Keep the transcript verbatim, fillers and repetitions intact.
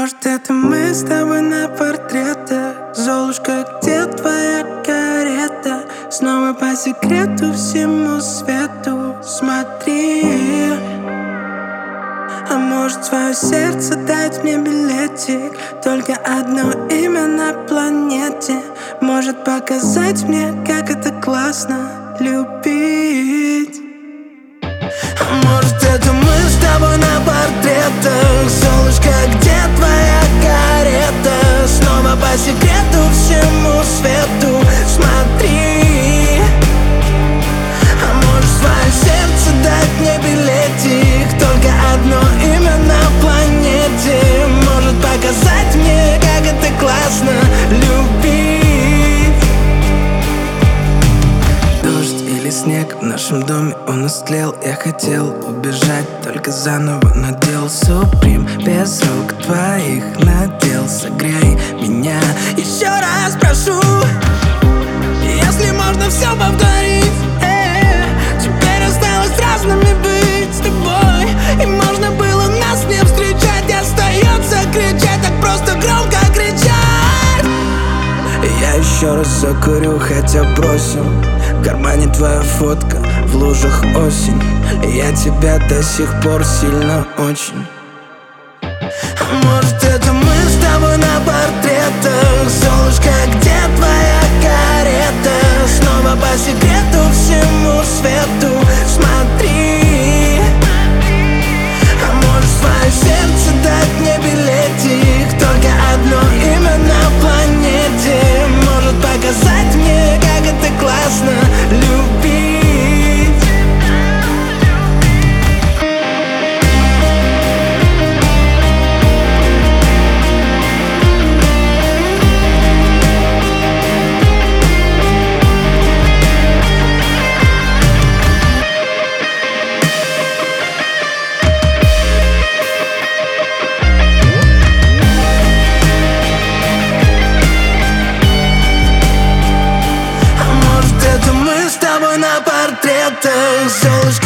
Может, это мы с тобой на портретах? Золушка, где твоя карета? Снова по секрету всему свету смотри. А может, свое сердце дать мне билетик? Только одно имя на планете может показать мне, как это классно любить. А может, это мы с тобой на портретах? Золушка, где твоя карета? Снова по секрету всему свету смотри. А может, свое сердце дать мне билетик? Только одно имя на планете может показать мне, как это классно любить. Дождь или снег в нашем доме, он истлел. Я хотел убежать, только заново надел Суприм. Без рук твоих надел, согрей меня. Еще раз прошу, если можно все повторить. э, Теперь осталось разными быть с тобой, и можно было нас не встречать. И остается кричать, так просто громко кричать. Я еще раз закурю, хотя бросим. В кармане твоя фотка, в лужах осень. Я тебя до сих пор сильно очень. Может, это мы с тобой на портретах? Золушка, где твоя карета? Снова по секрету всему свету смотри. А может, свое сердце дать мне билетик? Только одно имя на планете может показать мне, как это классно любить. На портретах Золушка,